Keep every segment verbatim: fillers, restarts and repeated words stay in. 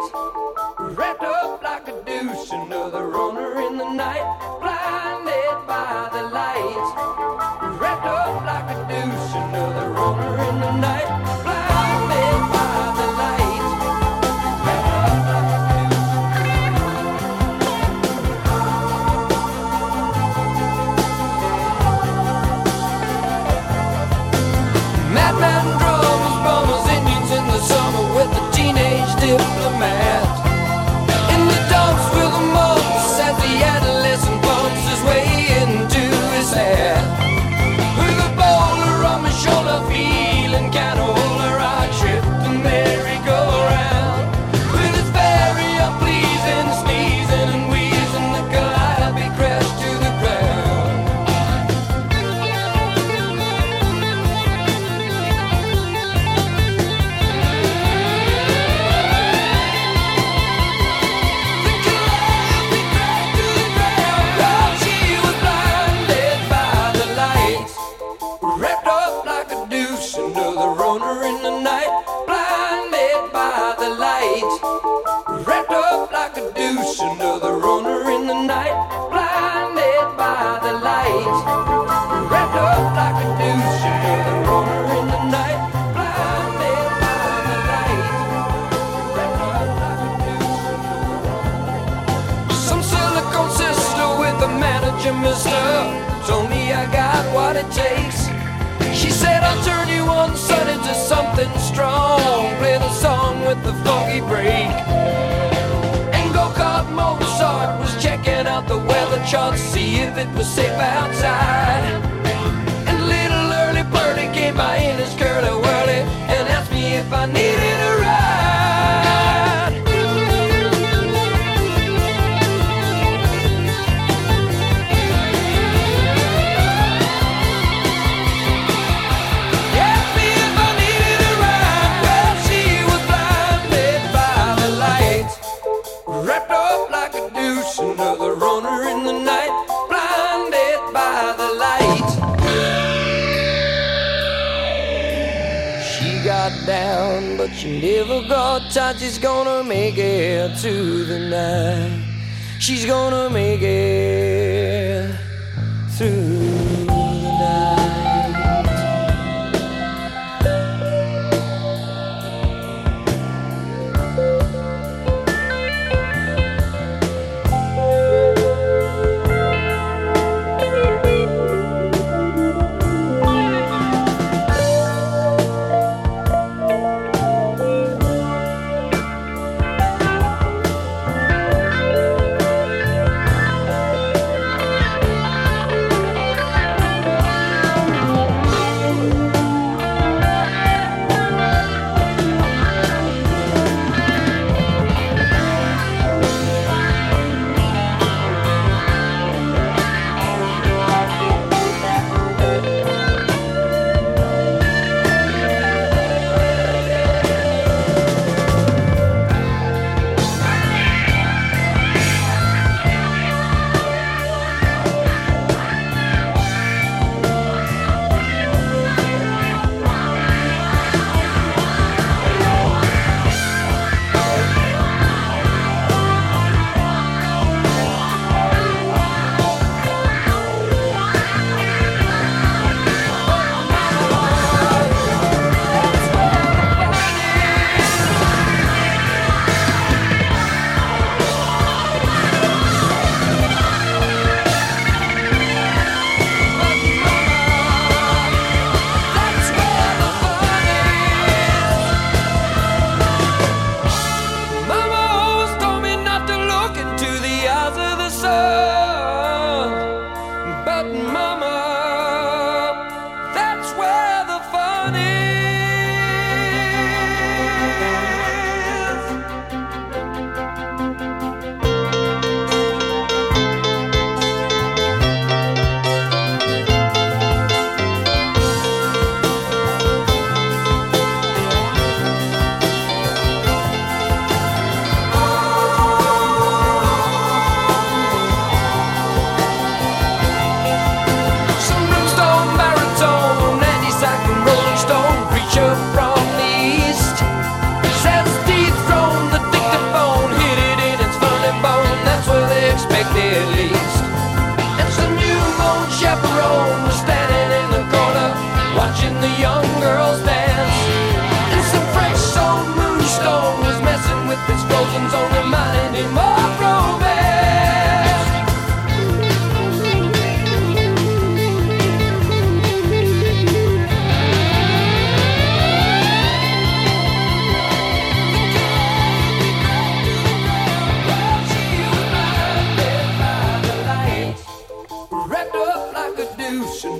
wrapped up like a douche, another runner in the night, blinded by the lights. Wrapped up like a douche, another runner in the night, blinded by the lights. Wrapped up like a douche. Madman drummers, bummers, Indians in the summer with the teenage diplomat. In the dumps with the mumps as the adolescent bumps his way into his hat. With a boulder on my shoulder, feeling kinda older, I tripped the merry-go-round. With its very unpleasing sneezing and wheezing, the calliope crashed to the ground. The calliope crashed to the ground. Oh, she was blinded by the lights, wrapped up like a douche, another runner in the night, blinded by the lights. Wrapped up like a douche, another runner in the night, blinded by the lights. Wrapped up like a douche, another runner in the night, blinded by the lights. Wrapped up like a douche. Some silicone sister with the manager, mister, told me I got what it takes. She said I'll turn you on, son, into something strong. Play the song with the funky break. And go-kart Mozart was checking out the weather chart to see if it was safe outside. And little early birdie came by in his curly-whirly and asked me if I needed a ride. Asked me if I needed a ride. Well, she was blinded by the lights, wrapped up like a douche, another runner in the night, blinded by the lights. She got down, but she never got tight. She's gonna make it to the night. She's gonna make it through the night.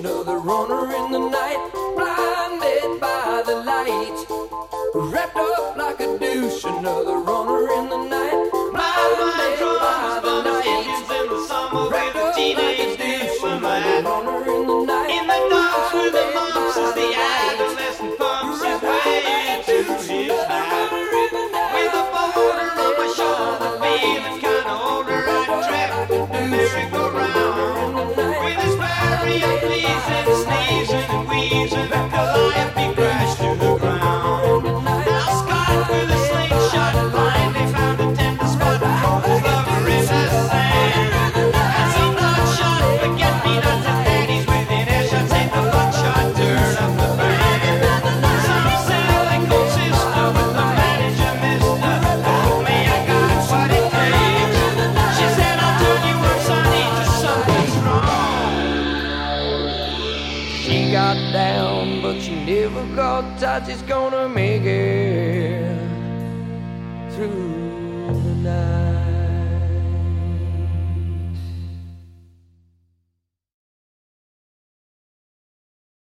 another runner in the night, blinded by the lights, wrapped up like a douche, another runner in the night, blinded by the lights, wrapped up like a douche, another runner in the night, in the dark with the mumps as the adolescent pumps his way to his life, with a boulder on my shoulder, feeling kinda older, I trapped the merry-go-round, with his barrier pleasing, sneezing and wheezing, Calliope crashed to the ground. Now Scott with a slingshot finally found a tender spot for his lover in the sand. And some bloodshot forget-me-nots and daddies within earshot take the buckshot, turn up the band. Some silicone sister with the manager, mister, told me I got what it takes. She said I'll turn you up, sonny, to something strong. She got down, but she never got tight. She's gonna make it through the night.